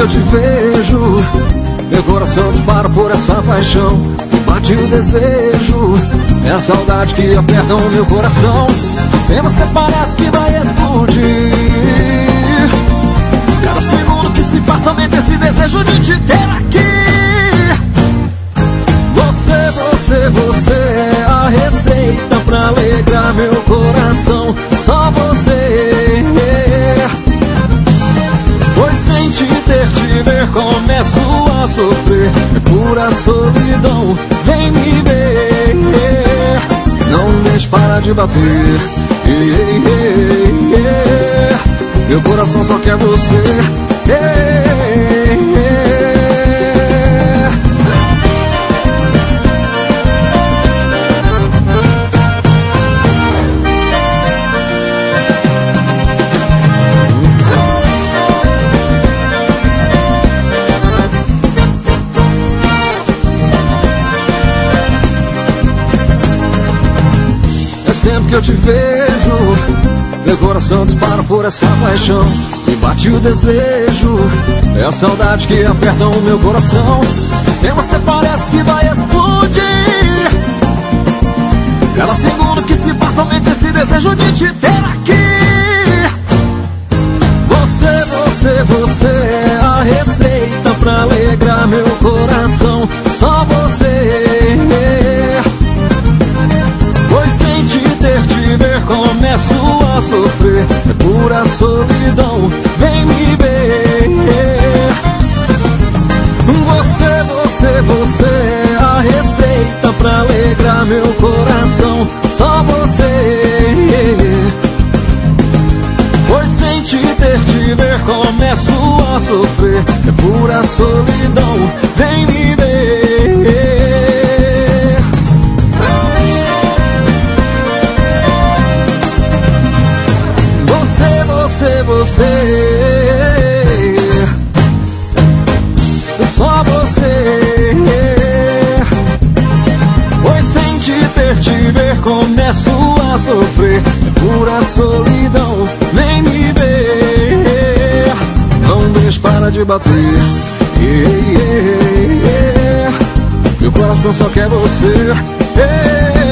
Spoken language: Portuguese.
que eu te vejo, meu coração dispara por essa paixão. Me bate o desejo, é a saudade que aperta o meu coração. Sem você parece que vai explodir. Cada segundo que se passa aumenta esse desejo de te ter aqui. Você é a receita pra alegrar meu coração. Só você. Pois sem te ter, te ver, começo a sofrer. É pura solidão, vem me ver. Não deixe parar de bater. Meu coração só quer você. Sempre que eu te vejo, meu coração dispara por essa paixão. Me bate o desejo, é a saudade que aperta o meu coração. Sem você parece que vai explodir. Cada segundo que se passa aumenta esse desejo de te ter aqui. Você é a receita pra alegrar meu coração. Só você. Pois sem te ter, te ver, começo a sofrer. É pura solidão, vem me ver. Você é a receita pra alegrar meu coração. Só você. Pois sem te ter, te ver, começo a sofrer. É pura solidão, vem me ver. Você, só você. Pois sem te ter, te ver, começo a sofrer. É pura solidão, vem me ver. Não deixe parar de bater. Meu coração só quer você.